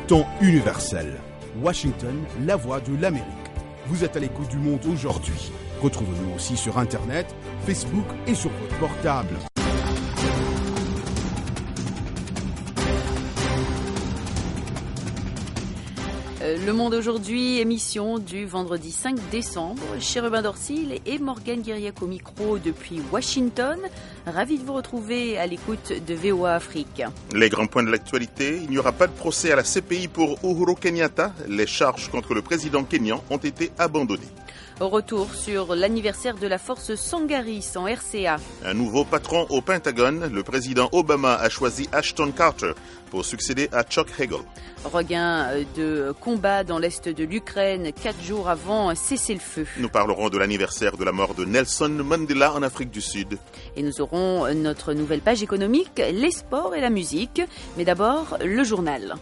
temps universel. Washington, la voix de l'Amérique. Vous êtes à l'écoute du monde aujourd'hui. Retrouvez-nous aussi sur Internet, Facebook et sur votre portable. Le Monde aujourd'hui, émission du vendredi 5 décembre. Chérubin Dorsil et Morgane Guiriac au micro depuis Washington. Ravi de vous retrouver à l'écoute de VOA Afrique. Les grands points de l'actualité. Il n'y aura pas de procès à la CPI pour Uhuru Kenyatta. Les charges contre le président kényan ont été abandonnées. Retour sur l'anniversaire de la force Sangaris en RCA. Un nouveau patron au Pentagone. Le président Obama a choisi Ashton Carter pour succéder à Chuck Hagel. Regain de combat dans l'est de l'Ukraine 4 jours avant un cessez-le-feu. Nous parlerons de l'anniversaire de la mort de Nelson Mandela en Afrique du Sud. Et nous aurons notre nouvelle page économique, les sports et la musique. Mais d'abord, le journal.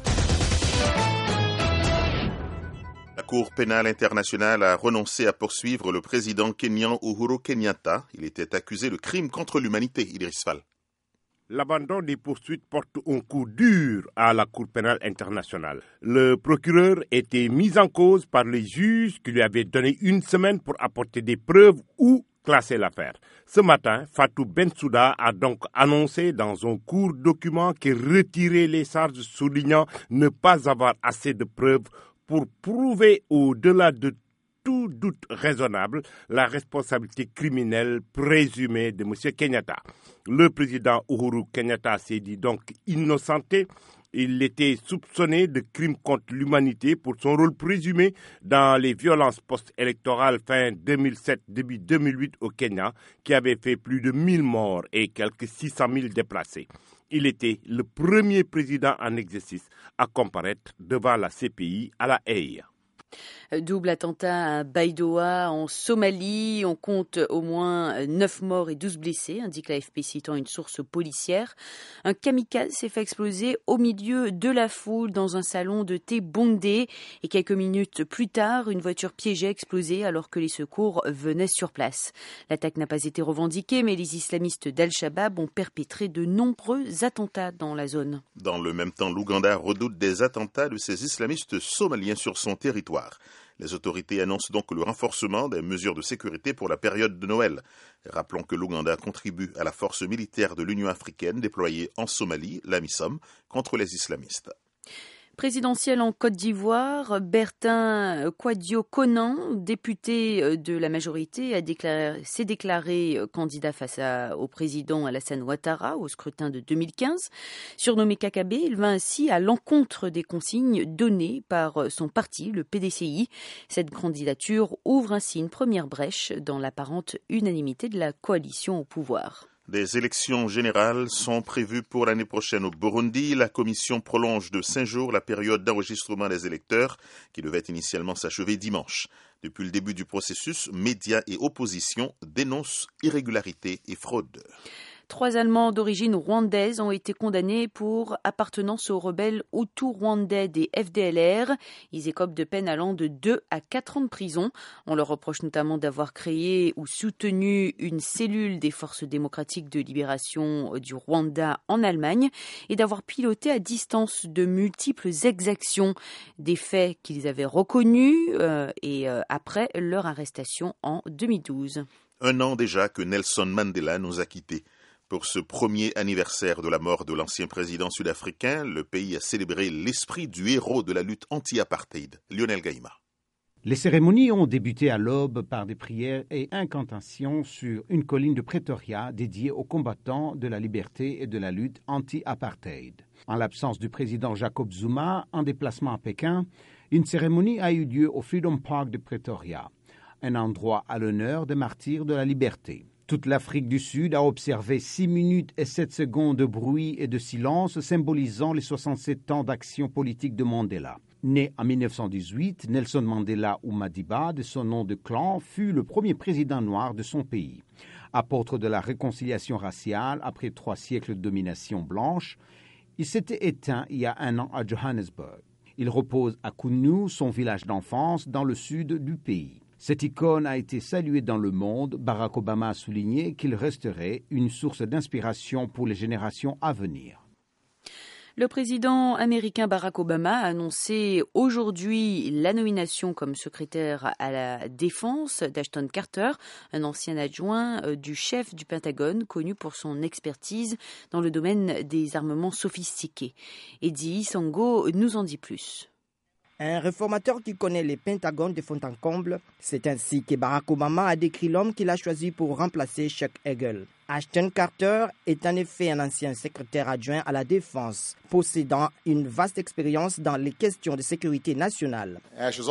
La Cour pénale internationale a renoncé à poursuivre le président kényan Uhuru Kenyatta. Il était accusé de crime contre l'humanité, Idriss Fall. L'abandon des poursuites porte un coup dur à la Cour pénale internationale. Le procureur était mis en cause par les juges qui lui avaient donné une semaine pour apporter des preuves ou classer l'affaire. Ce matin, Fatou Bensouda a donc annoncé dans un court document qu'il retirait les charges, soulignant ne pas avoir assez de preuves pour prouver au-delà de tout doute raisonnable la responsabilité criminelle présumée de M. Kenyatta. Le président Uhuru Kenyatta s'est dit donc innocenté. Il était soupçonné de crimes contre l'humanité pour son rôle présumé dans les violences post-électorales fin 2007, début 2008 au Kenya, qui avaient fait plus de 1000 morts et quelques 600 000 déplacés. Il était le premier président en exercice à comparaître devant la CPI à La Haye. Double attentat à Baidoa en Somalie. On compte au moins 9 morts et 12 blessés, indique l'AFP citant une source policière. Un kamikaze s'est fait exploser au milieu de la foule dans un salon de thé bondé. Et quelques minutes plus tard, une voiture piégée a explosé alors que les secours venaient sur place. L'attaque n'a pas été revendiquée, mais les islamistes d'Al-Shabaab ont perpétré de nombreux attentats dans la zone. Dans le même temps, l'Ouganda redoute des attentats de ces islamistes somaliens sur son territoire. Les autorités annoncent donc le renforcement des mesures de sécurité pour la période de Noël. Rappelons que l'Ouganda contribue à la force militaire de l'Union africaine déployée en Somalie, l'AMISOM, contre les islamistes. Présidentielle en Côte d'Ivoire, Bertin Kouadio-Konan, député de la majorité, s'est déclaré candidat face au président Alassane Ouattara au scrutin de 2015. Surnommé Kakabé, il va ainsi à l'encontre des consignes données par son parti, le PDCI. Cette candidature ouvre ainsi une première brèche dans l'apparente unanimité de la coalition au pouvoir. Des élections générales sont prévues pour l'année prochaine au Burundi. La commission prolonge de 5 jours la période d'enregistrement des électeurs qui devait initialement s'achever dimanche. Depuis le début du processus, médias et opposition dénoncent irrégularités et fraude. 3 Allemands d'origine rwandaise ont été condamnés pour appartenance aux rebelles Hutu-Rwandais des FDLR. Ils écopent de peines allant de 2 à 4 ans de prison. On leur reproche notamment d'avoir créé ou soutenu une cellule des forces démocratiques de libération du Rwanda en Allemagne et d'avoir piloté à distance de multiples exactions, des faits qu'ils avaient reconnus après leur arrestation en 2012. 1 an déjà que Nelson Mandela nous a quittés. Pour ce premier anniversaire de la mort de l'ancien président sud-africain, le pays a célébré l'esprit du héros de la lutte anti-apartheid, Lionel Gaïma. Les cérémonies ont débuté à l'aube par des prières et incantations sur une colline de Pretoria dédiée aux combattants de la liberté et de la lutte anti-apartheid. En l'absence du président Jacob Zuma en déplacement à Pékin, une cérémonie a eu lieu au Freedom Park de Pretoria, un endroit à l'honneur des martyrs de la liberté. Toute l'Afrique du Sud a observé 6 minutes et 7 secondes de bruit et de silence symbolisant les 67 ans d'action politique de Mandela. Né en 1918, Nelson Mandela ou Madiba, de son nom de clan, fut le premier président noir de son pays. Apôtre de la réconciliation raciale après 3 siècles de domination blanche, il s'était éteint il y a 1 an à Johannesburg. Il repose à Kunu, son village d'enfance, dans le sud du pays. Cette icône a été saluée dans le monde. Barack Obama a souligné qu'il resterait une source d'inspiration pour les générations à venir. Le président américain Barack Obama a annoncé aujourd'hui la nomination comme secrétaire à la défense d'Ashton Carter, un ancien adjoint du chef du Pentagone, connu pour son expertise dans le domaine des armements sophistiqués. Eddie Sango nous en dit plus. Un réformateur qui connaît les Pentagones de fond en comble, c'est ainsi que Barack Obama a décrit l'homme qu'il a choisi pour remplacer Chuck Hagel. Ashton Carter est en effet un ancien secrétaire adjoint à la Défense, possédant une vaste expérience dans les questions de sécurité nationale.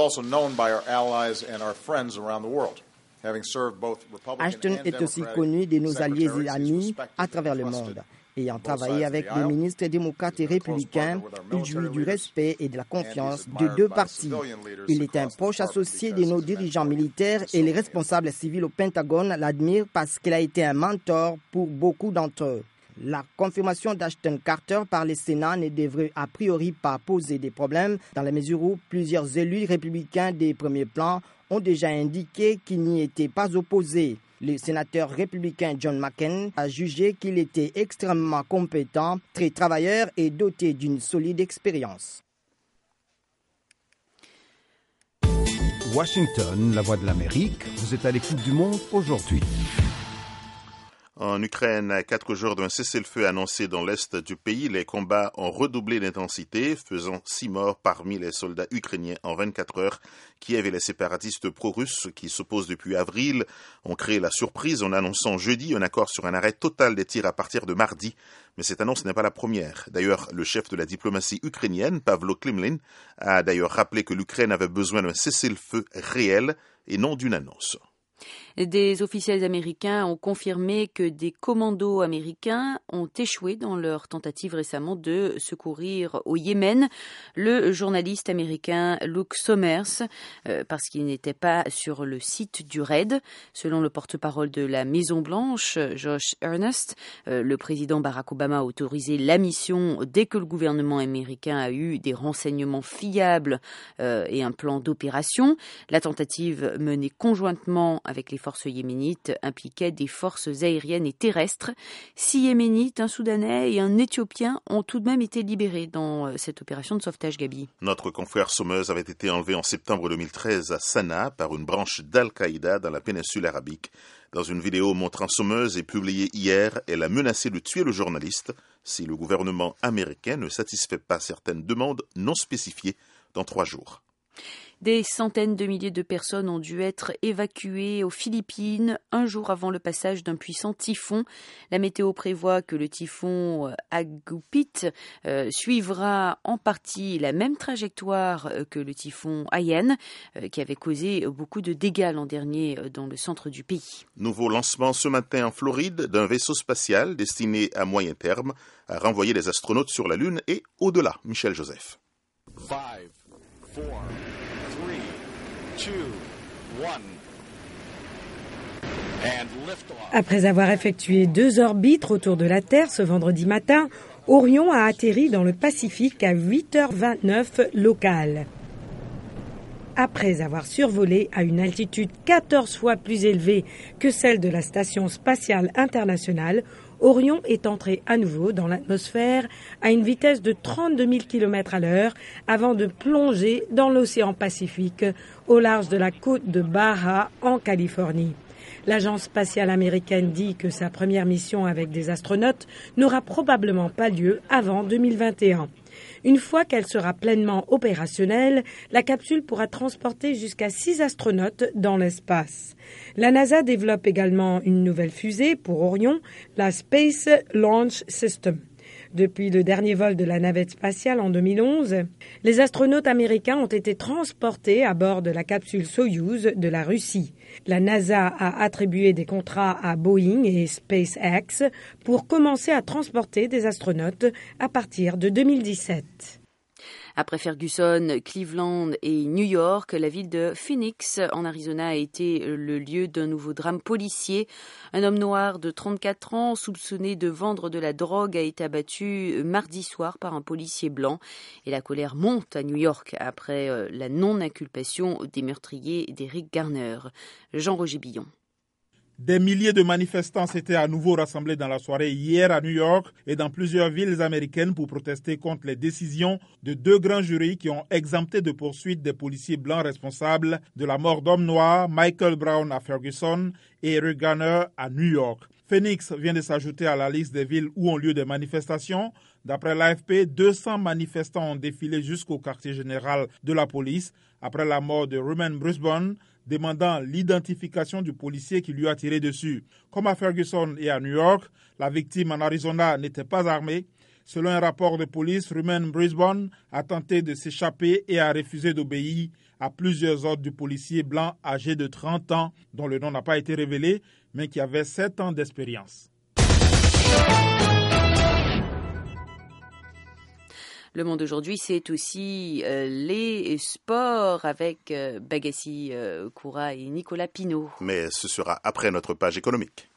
Ashton est aussi connu de nos alliés et amis à travers le monde. Ayant travaillé avec des ministres démocrates et républicains, il jouit du respect et de la confiance de deux partis. Il est un proche associé de nos dirigeants militaires et les responsables civils au Pentagone l'admirent parce qu'il a été un mentor pour beaucoup d'entre eux. La confirmation d'Ashton Carter par le Sénat ne devrait a priori pas poser des problèmes dans la mesure où plusieurs élus républicains des premiers plans ont déjà indiqué qu'ils n'y étaient pas opposés. Le sénateur républicain John McCain a jugé qu'il était extrêmement compétent, très travailleur et doté d'une solide expérience. Washington, la voix de l'Amérique, vous êtes à l'écoute du monde aujourd'hui. En Ukraine, à 4 jours d'un cessez-le-feu annoncé dans l'est du pays, les combats ont redoublé d'intensité, faisant 6 morts parmi les soldats ukrainiens en 24 heures. Kiev et les séparatistes pro-russes, qui s'opposent depuis avril, ont créé la surprise en annonçant jeudi un accord sur un arrêt total des tirs à partir de mardi. Mais cette annonce n'est pas la première. D'ailleurs, le chef de la diplomatie ukrainienne, Pavlo Klimlin, a d'ailleurs rappelé que l'Ukraine avait besoin d'un cessez-le-feu réel et non d'une annonce. Des officiels américains ont confirmé que des commandos américains ont échoué dans leur tentative récemment de secourir au Yémen le journaliste américain Luke Somers parce qu'il n'était pas sur le site du raid. Selon le porte-parole de la Maison-Blanche, Josh Earnest, le président Barack Obama a autorisé la mission dès que le gouvernement américain a eu des renseignements fiables et un plan d'opération. La tentative menée conjointement avec les forces yéménites impliquait des forces aériennes et terrestres. 6 Yéménites, un Soudanais et un Éthiopien ont tout de même été libérés dans cette opération de sauvetage, Gabi. Notre confrère Somers avait été enlevé en septembre 2013 à Sanaa par une branche d'Al-Qaïda dans la péninsule arabique. Dans une vidéo montrant Somers et publiée hier, elle a menacé de tuer le journaliste si le gouvernement américain ne satisfait pas certaines demandes non spécifiées dans 3 jours. Des centaines de milliers de personnes ont dû être évacuées aux Philippines un jour avant le passage d'un puissant typhon. La météo prévoit que le typhon Agupit suivra en partie la même trajectoire que le typhon Haiyan, qui avait causé beaucoup de dégâts l'an dernier dans le centre du pays. Nouveau lancement ce matin en Floride d'un vaisseau spatial destiné à moyen terme à renvoyer les astronautes sur la Lune et au-delà. Michel Joseph. 5, 4, 3, 2, 1. Après avoir effectué 2 orbites autour de la Terre ce vendredi matin, Orion a atterri dans le Pacifique à 8h29 locale. Après avoir survolé à une altitude 14 fois plus élevée que celle de la Station spatiale internationale, Orion est entré à nouveau dans l'atmosphère à une vitesse de 32 000 km/h avant de plonger dans l'océan Pacifique au large de la côte de Baja en Californie. L'agence spatiale américaine dit que sa première mission avec des astronautes n'aura probablement pas lieu avant 2021. Une fois qu'elle sera pleinement opérationnelle, la capsule pourra transporter jusqu'à 6 astronautes dans l'espace. La NASA développe également une nouvelle fusée pour Orion, la Space Launch System. Depuis le dernier vol de la navette spatiale en 2011, les astronautes américains ont été transportés à bord de la capsule Soyouz de la Russie. La NASA a attribué des contrats à Boeing et SpaceX pour commencer à transporter des astronautes à partir de 2017. Après Ferguson, Cleveland et New York, la ville de Phoenix, en Arizona, a été le lieu d'un nouveau drame policier. Un homme noir de 34 ans, soupçonné de vendre de la drogue, a été abattu mardi soir par un policier blanc. Et la colère monte à New York après la non-inculpation des meurtriers d'Eric Garner. Jean-Roger Billon. Des milliers de manifestants s'étaient à nouveau rassemblés dans la soirée hier à New York et dans plusieurs villes américaines pour protester contre les décisions de 2 grands jurys qui ont exempté de poursuites des policiers blancs responsables de la mort d'hommes noirs, Michael Brown à Ferguson et Eric Garner à New York. Phoenix vient de s'ajouter à la liste des villes où ont lieu des manifestations. D'après l'AFP, 200 manifestants ont défilé jusqu'au quartier général de la police après la mort de Ruben Brisbane, demandant l'identification du policier qui lui a tiré dessus. Comme à Ferguson et à New York, la victime en Arizona n'était pas armée. Selon un rapport de police, Ruben Brisbane a tenté de s'échapper et a refusé d'obéir à plusieurs ordres du policier blanc âgé de 30 ans, dont le nom n'a pas été révélé, mais qui avait 7 ans d'expérience. Le monde aujourd'hui, c'est aussi les sports avec Bagassi Koura et Nicolas Pinault. Mais ce sera après notre page économique.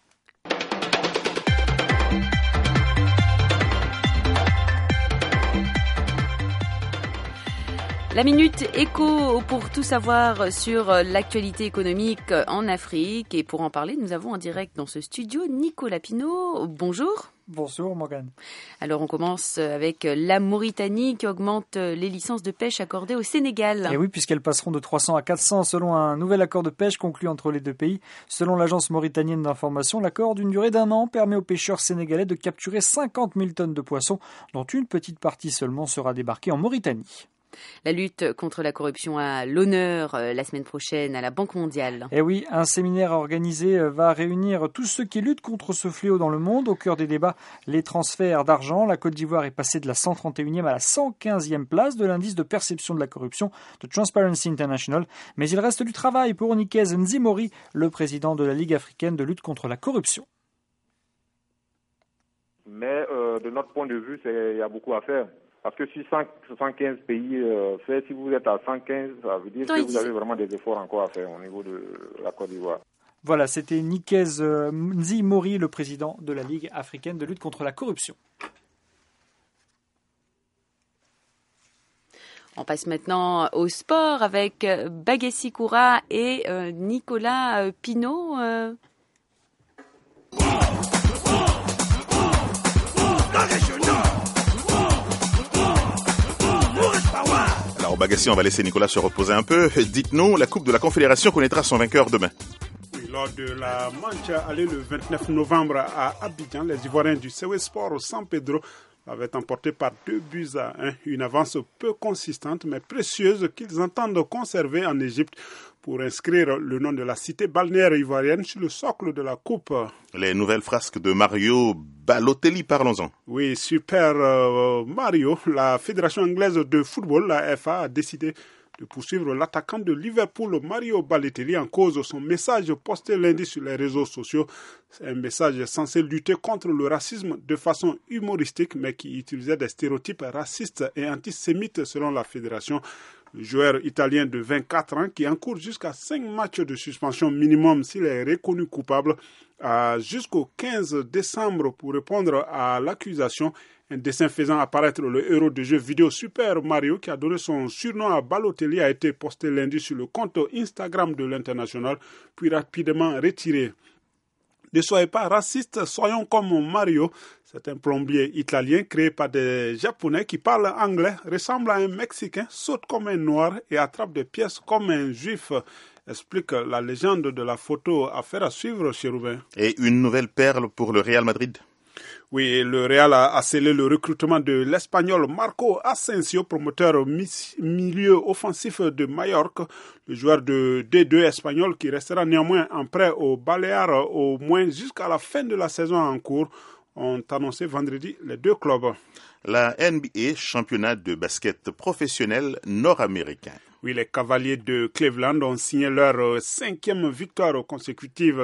La Minute Éco pour tout savoir sur l'actualité économique en Afrique. Et pour en parler, nous avons en direct dans ce studio Nicolas Pinault. Bonjour. Bonjour Morgane. Alors on commence avec la Mauritanie qui augmente les licences de pêche accordées au Sénégal. Et oui, puisqu'elles passeront de 300 à 400 selon un nouvel accord de pêche conclu entre les deux pays. Selon l'agence mauritanienne d'information, l'accord d'une durée d'1 an permet aux pêcheurs sénégalais de capturer 50 000 tonnes de poissons, dont une petite partie seulement sera débarquée en Mauritanie. La lutte contre la corruption a l'honneur la semaine prochaine à la Banque mondiale. Et oui, un séminaire organisé va réunir tous ceux qui luttent contre ce fléau dans le monde. Au cœur des débats, les transferts d'argent. La Côte d'Ivoire est passée de la 131e à la 115e place de l'indice de perception de la corruption de Transparency International. Mais il reste du travail pour Nikez Nzimori, le président de la Ligue africaine de lutte contre la corruption. Mais de notre point de vue, il y a beaucoup à faire. Parce que si 115 pays fait, si vous êtes à 115, ça veut dire que vous avez vraiment des efforts encore à faire au niveau de la Côte d'Ivoire. Voilà, c'était Nikez Nzimori, le président de la Ligue africaine de lutte contre la corruption. On passe maintenant au sport avec Bagassi Koura et Nicolas Pinault. Bagassi, on va laisser Nicolas se reposer un peu. Dites-nous, la Coupe de la Confédération connaîtra son vainqueur demain. Oui, lors de la manche allée le 29 novembre à Abidjan, les Ivoiriens du CW Sport San Pedro avaient emporté par 2-1, une avance peu consistante mais précieuse qu'ils entendent conserver en Égypte pour inscrire le nom de la cité balnéaire ivoirienne sur le socle de la Coupe. Les nouvelles frasques de Mario Balotelli, parlons-en. Oui, Super Mario, la Fédération anglaise de football, la FA, a décidé de poursuivre l'attaquant de Liverpool, Mario Balotelli, en cause de son message posté lundi sur les réseaux sociaux. C'est un message censé lutter contre le racisme de façon humoristique, mais qui utilisait des stéréotypes racistes et antisémites selon la fédération. Le joueur italien de 24 ans, qui encourt jusqu'à 5 matchs de suspension minimum s'il est reconnu coupable, a jusqu'au 15 décembre pour répondre à l'accusation. Un dessin faisant apparaître le héros de jeu vidéo Super Mario, qui a donné son surnom à Balotelli, a été posté lundi sur le compte Instagram de l'international, puis rapidement retiré. Ne soyez pas racistes, soyons comme Mario. C'est un plombier italien créé par des Japonais qui parlent anglais, ressemble à un Mexicain, saute comme un noir et attrape des pièces comme un juif. Explique la légende de la photo. Affaire à suivre chez Roubaix. Et une nouvelle perle pour le Real Madrid. Oui, le Real a scellé le recrutement de l'Espagnol Marco Asensio, promoteur milieu offensif de Majorque. Le joueur de D2 espagnol qui restera néanmoins en prêt au Baleares au moins jusqu'à la fin de la saison en cours, ont annoncé vendredi les deux clubs. La NBA, championnat de basket professionnel nord-américain. Oui, les Cavaliers de Cleveland ont signé leur 5e victoire consécutive,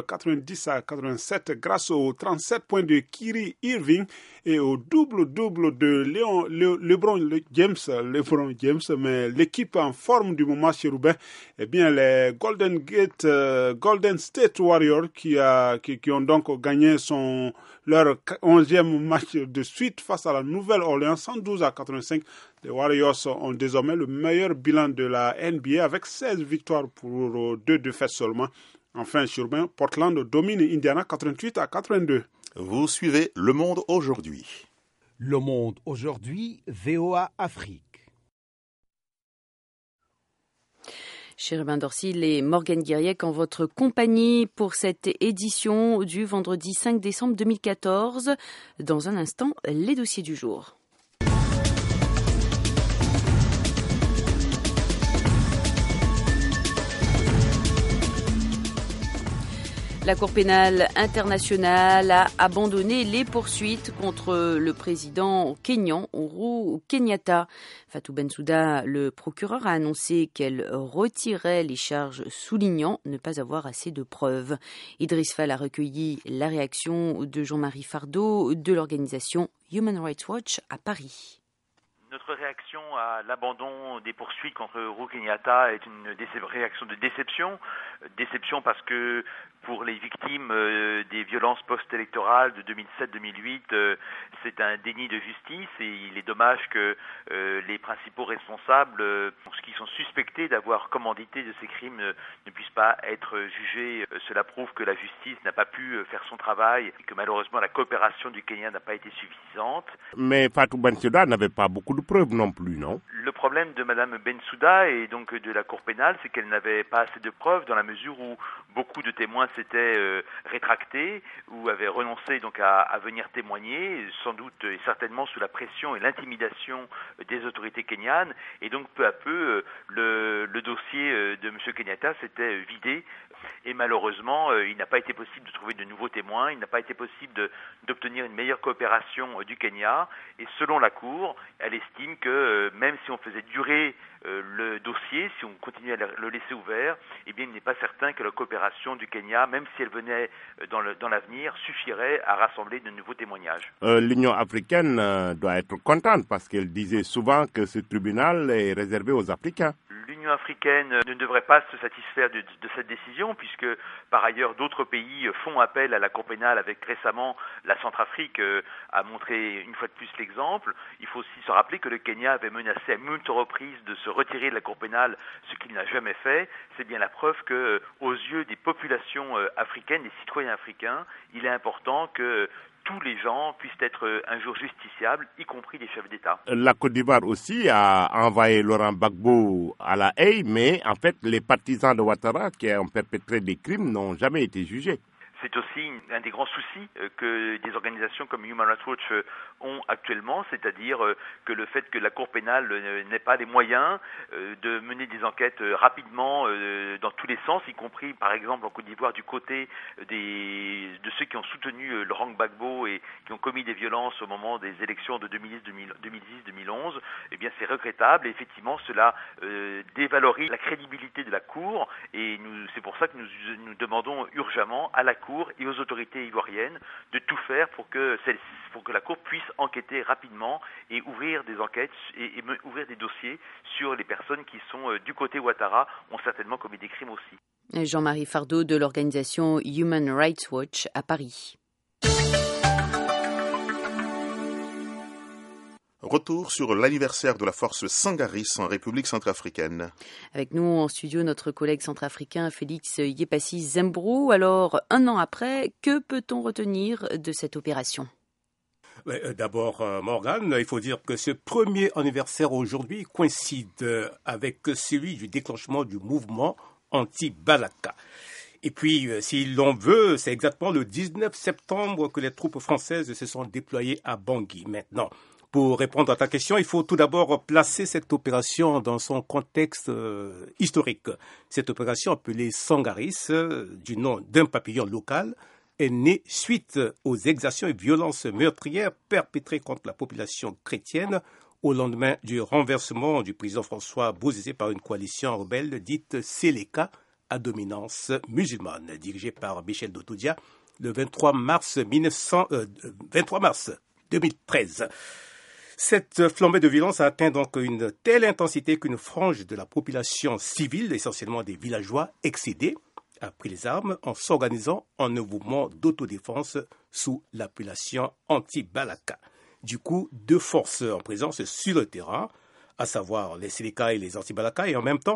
90-87, grâce aux 37 points de Kyrie Irving et au double-double de LeBron James, mais l'équipe en forme du moment chez Roubaix, eh bien, les Golden State Warriors qui ont donc gagné leur 11e match de suite face à la Nouvelle-Orléans, 112-85. Les Warriors ont désormais le meilleur bilan de la NBA avec 16 victoires pour 2 défaites seulement. Enfin, sur Urbain, Portland domine Indiana 88-82. Vous suivez Le Monde aujourd'hui. Le Monde aujourd'hui, VOA Afrique. Chérubin Dorsil et Morgane Guiriec en votre compagnie pour cette édition du vendredi 5 décembre 2014. Dans un instant, les dossiers du jour. La Cour pénale internationale a abandonné les poursuites contre le président kényan Uhuru Kenyatta. Fatou Bensouda, le procureur, a annoncé qu'elle retirait les charges, soulignant ne pas avoir assez de preuves. Idriss Fall a recueilli la réaction de Jean-Marie Fardeau de l'organisation Human Rights Watch à Paris. Notre réaction à l'abandon des poursuites contre Uhuru Kenyatta est une réaction de déception. Déception parce que pour les victimes des violences post-électorales de 2007-2008, c'est un déni de justice et il est dommage que les principaux responsables, qui sont suspectés d'avoir commandité de ces crimes, ne puissent pas être jugés. Cela prouve que la justice n'a pas pu faire son travail et que malheureusement la coopération du Kenya n'a pas été suffisante. Mais Fatou Bensouda n'avait pas beaucoup de preuves non plus, non? Le problème de Madame Bensouda et donc de la Cour pénale, c'est qu'elle n'avait pas assez de preuves dans la mesure où beaucoup de témoins s'étaient rétractés ou avaient renoncé donc à venir témoigner, sans doute et certainement sous la pression et l'intimidation des autorités kenyanes. Et donc peu à peu, le dossier de M. Kenyatta s'était vidé. Et malheureusement, il n'a pas été possible de trouver de nouveaux témoins, il n'a pas été possible d'obtenir une meilleure coopération du Kenya. Et selon la Cour, elle estime que même si on faisait durer le dossier, si on continuait à le laisser ouvert, eh bien, il n'est pas certain que la coopération du Kenya, même si elle venait dans l'avenir, suffirait à rassembler de nouveaux témoignages. L'Union africaine doit être contente parce qu'elle disait souvent que ce tribunal est réservé aux Africains. L'Union africaine ne devrait pas se satisfaire de cette décision puisque par ailleurs d'autres pays font appel à la Cour pénale avec récemment la Centrafrique a montré une fois de plus l'exemple. Il faut aussi se rappeler que le Kenya avait menacé à multiples reprises de se retirer de la Cour pénale, ce qu'il n'a jamais fait. C'est bien la preuve que aux yeux des populations africaines, des citoyens africains, il est important que tous les gens puissent être un jour justiciables, y compris les chefs d'État. La Côte d'Ivoire aussi a envoyé Laurent Gbagbo à La Haye, mais en fait, les partisans de Ouattara qui ont perpétré des crimes n'ont jamais été jugés. C'est aussi un des grands soucis que des organisations comme Human Rights Watch ont actuellement, c'est-à-dire que le fait que la Cour pénale n'ait pas les moyens de mener des enquêtes rapidement dans tous les sens, y compris par exemple en Côte d'Ivoire du côté de ceux qui ont soutenu Laurent Gbagbo et qui ont commis des violences au moment des élections de 2010-2011, eh bien c'est regrettable et effectivement cela dévalorise la crédibilité de la Cour et c'est pour ça que nous demandons urgemment à la Cour et aux autorités ivoiriennes de tout faire pour que la Cour puisse enquêter rapidement et ouvrir des enquêtes et ouvrir des dossiers sur les personnes qui sont du côté Ouattara, ont certainement commis des crimes aussi. Jean-Marie Fardeau de l'organisation Human Rights Watch à Paris. Retour sur l'anniversaire de la force Sangaris en République centrafricaine. Avec nous en studio, notre collègue centrafricain Félix Yepassi Zembrou. Alors, un an après, que peut-on retenir de cette opération ? D'abord, Morgane, il faut dire que ce premier anniversaire aujourd'hui coïncide avec celui du déclenchement du mouvement anti-Balaka. Et puis, si l'on veut, c'est exactement le 19 septembre que les troupes françaises se sont déployées à Bangui. Maintenant, pour répondre à ta question, il faut tout d'abord placer cette opération dans son contexte historique. Cette opération appelée Sangaris, du nom d'un papillon local, est née suite aux exactions et violences meurtrières perpétrées contre la population chrétienne au lendemain du renversement du président François Bozizé par une coalition rebelle dite Seleka à dominance musulmane, dirigée par Michel Dotoudia le 23 mars 2013. Cette flambée de violence a atteint donc une telle intensité qu'une frange de la population civile, essentiellement des villageois excédés, a pris les armes en s'organisant en un mouvement d'autodéfense sous l'appellation anti-Balaka. Du coup, deux forces en présence sur le terrain, à savoir les Seleka et les anti-Balaka, et en même temps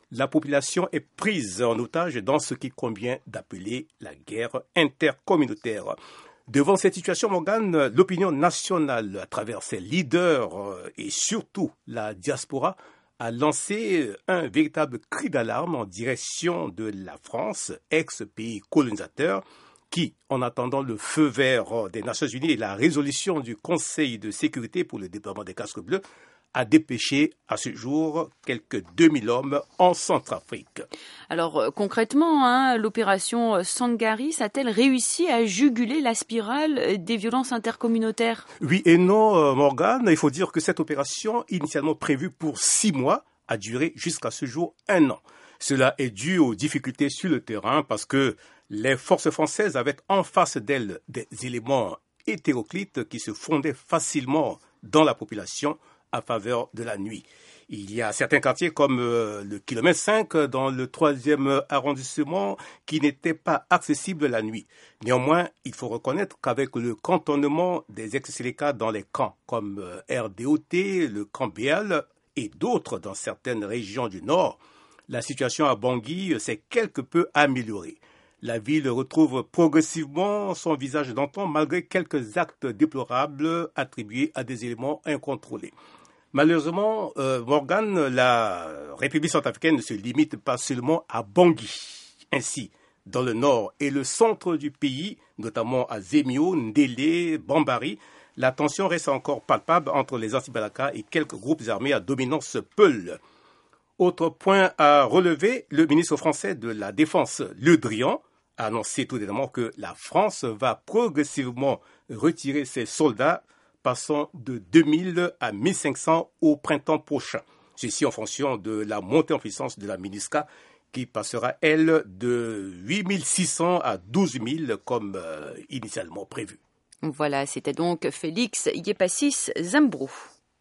la population est prise en otage dans ce qu'il convient d'appeler la guerre intercommunautaire. Devant cette situation, Morgane, l'opinion nationale, à travers ses leaders et surtout la diaspora, a lancé un véritable cri d'alarme en direction de la France, ex-pays colonisateur, qui, en attendant le feu vert des Nations Unies et la résolution du Conseil de sécurité pour le déploiement des casques bleus, a dépêché à ce jour quelques 2000 hommes en Centrafrique. Alors concrètement, l'opération Sangaris a-t-elle réussi à juguler la spirale des violences intercommunautaires ? Oui et non, Morgane. Il faut dire que cette opération, initialement prévue pour 6 mois, a duré jusqu'à ce jour 1 an. Cela est dû aux difficultés sur le terrain parce que les forces françaises avaient en face d'elles des éléments hétéroclites qui se fondaient facilement dans la population à faveur de la nuit. Il y a certains quartiers comme le kilomètre 5 dans le 3e arrondissement qui n'étaient pas accessibles la nuit. Néanmoins, il faut reconnaître qu'avec le cantonnement des ex-Séléka dans les camps comme RDOT, le camp Béal et d'autres dans certaines régions du Nord, la situation à Bangui s'est quelque peu améliorée. La ville retrouve progressivement son visage d'antan malgré quelques actes déplorables attribués à des éléments incontrôlés. Malheureusement, Morgane, la République centrafricaine ne se limite pas seulement à Bangui. Ainsi, dans le nord et le centre du pays, notamment à Zemio, Ndélé, Bambari, la tension reste encore palpable entre les anti-Balaka et quelques groupes armés à dominance Peul. Autre point à relever, le ministre français de la Défense, Le Drian, a annoncé tout dernièrement que la France va progressivement retirer ses soldats, passant de 2000 à 1500 au printemps prochain. Ceci en fonction de la montée en puissance de la MINUSCA qui passera, elle, de 8600 à 12 000 comme initialement prévu. Voilà, c'était donc Félix Yepassis Zambro.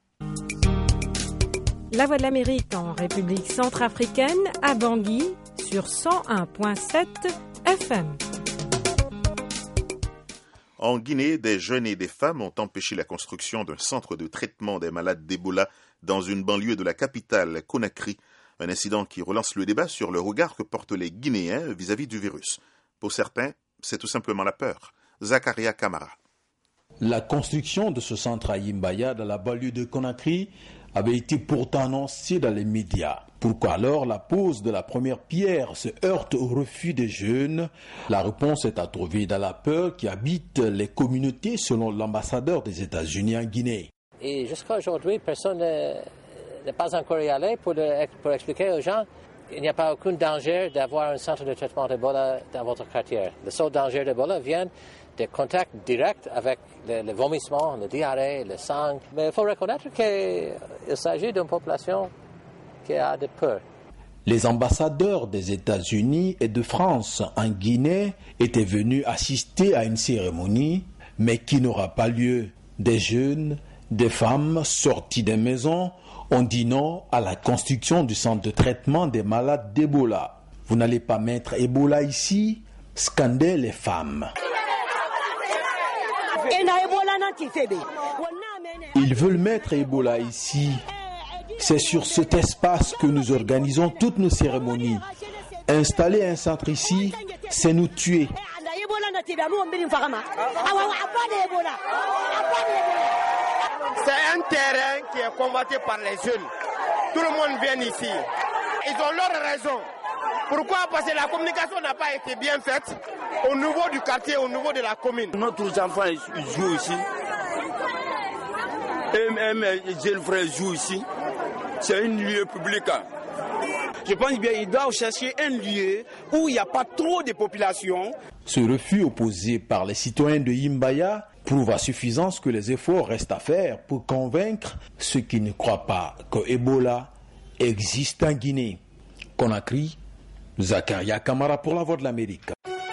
La Voix de l'Amérique en République centrafricaine à Bangui sur 101.7 FM. En Guinée, des jeunes et des femmes ont empêché la construction d'un centre de traitement des malades d'Ebola dans une banlieue de la capitale, Conakry. Un incident qui relance le débat sur le regard que portent les Guinéens vis-à-vis du virus. Pour certains, c'est tout simplement la peur. Zakaria Kamara. La construction de ce centre à Yimbaya, dans la banlieue de Conakry, avait été pourtant annoncée dans les médias. Pourquoi alors la pose de la première pierre se heurte au refus des jeunes? La réponse est à trouver dans la peur qui habite les communautés, selon l'ambassadeur des États-Unis en Guinée. Et jusqu'à aujourd'hui, personne n'est pas encore y allé pour expliquer aux gens qu'il n'y a pas aucun danger d'avoir un centre de traitement d'Ebola dans votre quartier. Le seul danger d'Ebola vient des contacts directs avec le vomissement, le diarrhée, le sang. Mais il faut reconnaître qu'il s'agit d'une population qui a de peur. Les ambassadeurs des États-Unis et de France en Guinée étaient venus assister à une cérémonie, mais qui n'aura pas lieu. Des jeunes, des femmes sorties des maisons ont dit non à la construction du centre de traitement des malades d'Ebola. Vous n'allez pas mettre Ebola ici, scandaient les femmes. Ils veulent mettre Ebola ici. C'est sur cet espace que nous organisons toutes nos cérémonies. Installer un centre ici, c'est nous tuer. C'est un terrain qui est convoité par les jeunes. Tout le monde vient ici. Ils ont leurs raisons. Pourquoi? Parce que la communication n'a pas été bien faite au niveau du quartier, au niveau de la commune. Notre enfants jouent ici. Et mes jeunes frères jouent ici. C'est un lieu public. Je pense bien qu'ils doivent chercher un lieu où il n'y a pas trop de population. Ce refus opposé par les citoyens de Yimbaya prouve à suffisance que les efforts restent à faire pour convaincre ceux qui ne croient pas que Ebola existe en Guinée. Conakry, Zakaria Kamara pour la Voix de l'Amérique.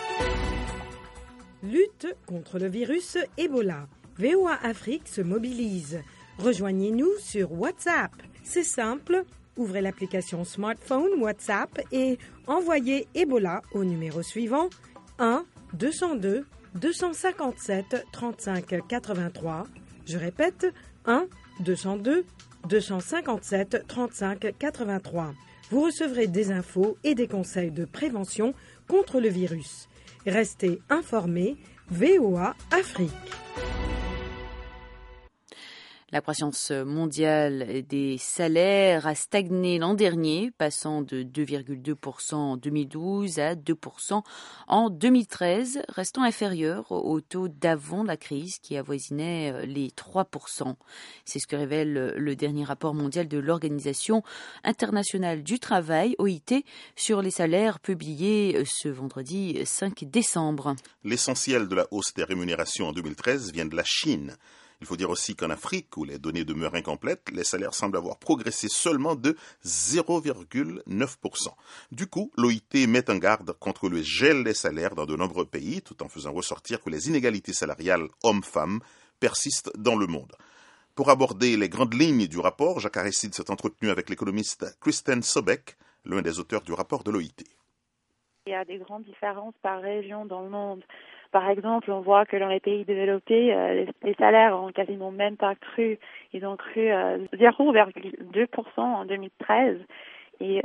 Lutte contre le virus Ebola. VOA Afrique se mobilise. Rejoignez-nous sur WhatsApp. C'est simple, ouvrez l'application smartphone WhatsApp et envoyez Ebola au numéro suivant 1 202 257 35 83. Je répète 1 202 257 35 83. Vous recevrez des infos et des conseils de prévention contre le virus. Restez informés, VOA Afrique. La croissance mondiale des salaires a stagné l'an dernier, passant de 2,2% en 2012 à 2% en 2013, restant inférieur au taux d'avant la crise qui avoisinait les 3%. C'est ce que révèle le dernier rapport mondial de l'Organisation internationale du travail, OIT, sur les salaires publié ce vendredi 5 décembre. L'essentiel de la hausse des rémunérations en 2013 vient de la Chine. Il faut dire aussi qu'en Afrique, où les données demeurent incomplètes, les salaires semblent avoir progressé seulement de 0,9%. Du coup, l'OIT met en garde contre le gel des salaires dans de nombreux pays, tout en faisant ressortir que les inégalités salariales hommes-femmes persistent dans le monde. Pour aborder les grandes lignes du rapport, Jacques Aristide s'est entretenu avec l'économiste Kristen Sobek, l'un des auteurs du rapport de l'OIT. Il y a des grandes différences par région dans le monde. Par exemple, on voit que dans les pays développés, les salaires ont quasiment même pas cru. Ils ont cru 0,2% en 2013 et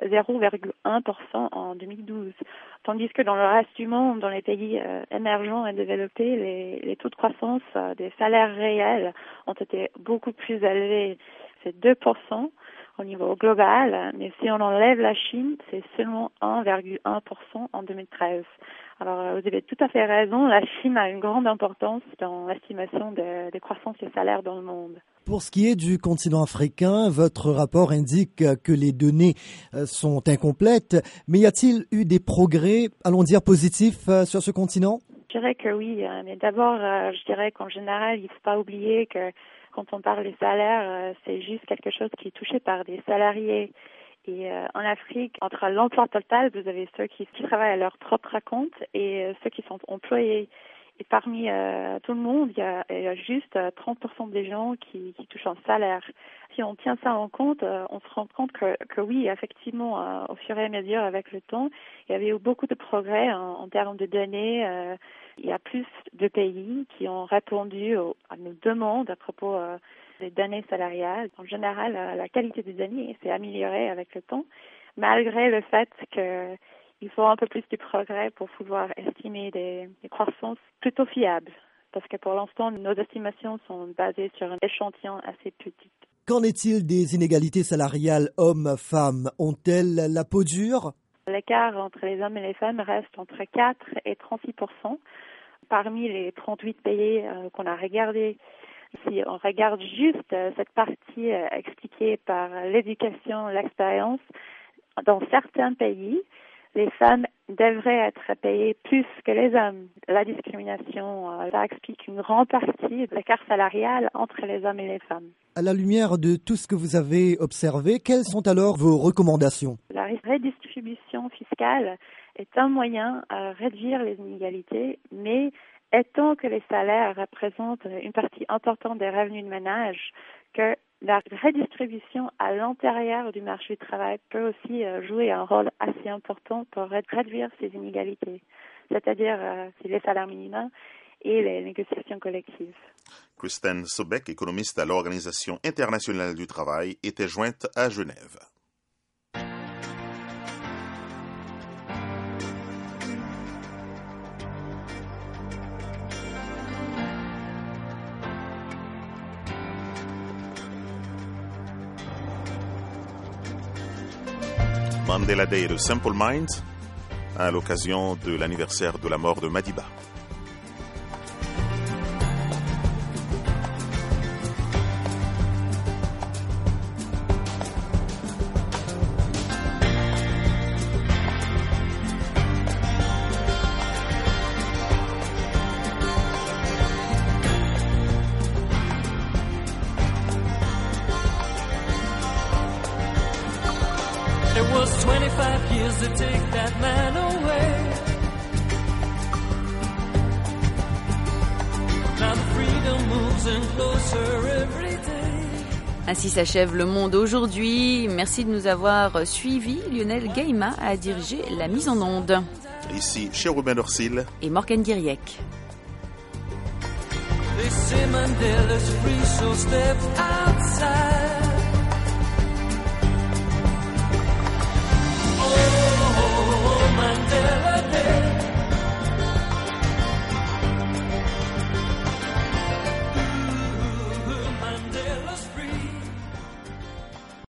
0,1% en 2012. Tandis que dans le reste du monde, dans les pays émergents et développés, les taux de croissance des salaires réels ont été beaucoup plus élevés. C'est 2% au niveau global, mais si on enlève la Chine, c'est seulement 1,1% en 2013. Alors, vous avez tout à fait raison, la Chine a une grande importance dans l'estimation des croissances des salaires dans le monde. Pour ce qui est du continent africain, votre rapport indique que les données sont incomplètes, mais y a-t-il eu des progrès, allons dire positifs, sur ce continent? Je dirais que oui, mais d'abord, je dirais qu'en général, il ne faut pas oublier que quand on parle des salaires, c'est juste quelque chose qui est touché par des salariés. Et en Afrique, entre l'emploi total, vous avez ceux qui travaillent à leur propre compte et ceux qui sont employés. Et parmi tout le monde, il y a juste 30% des gens qui touchent un salaire. Si on tient ça en compte, on se rend compte que oui, effectivement, au fur et à mesure avec le temps, il y avait eu beaucoup de progrès en termes de données. Il y a plus de pays qui ont répondu à nos demandes à propos des données salariales. En général, la qualité des données s'est améliorée avec le temps, malgré le fait qu'il faut un peu plus de progrès pour pouvoir estimer des croissances plutôt fiables. Parce que pour l'instant, nos estimations sont basées sur un échantillon assez petit. Qu'en est-il des inégalités salariales hommes-femmes? Ont-elles la peau dure? L'écart entre les hommes et les femmes reste entre 4 et 36%. Parmi les 38 pays qu'on a regardés, si on regarde juste cette partie expliquée par l'éducation, l'expérience, dans certains pays, les femmes devraient être payées plus que les hommes. La discrimination, ça explique une grande partie de l'écart salarial entre les hommes et les femmes. À la lumière de tout ce que vous avez observé, quelles sont alors vos recommandations? La redistribution fiscale est un moyen à réduire les inégalités, mais étant que les salaires représentent une partie importante des revenus de ménage, que la redistribution à l'intérieur du marché du travail peut aussi jouer un rôle assez important pour réduire ces inégalités, c'est-à-dire les salaires minimums et les négociations collectives. Kristen Sobek, économiste à l'Organisation internationale du travail, était jointe à Genève. Mandela Day de Simple Minds à l'occasion de l'anniversaire de la mort de Madiba. It was 25 years to take that man away. Now the freedom moves in closer every day. Ainsi s'achève Le Monde aujourd'hui. Merci de nous avoir suivis. Lionel Gaima a dirigé la mise en onde. Ici, chez Ruben Orsil et Morgane Guiriec. They say Mandela's free, so step outside.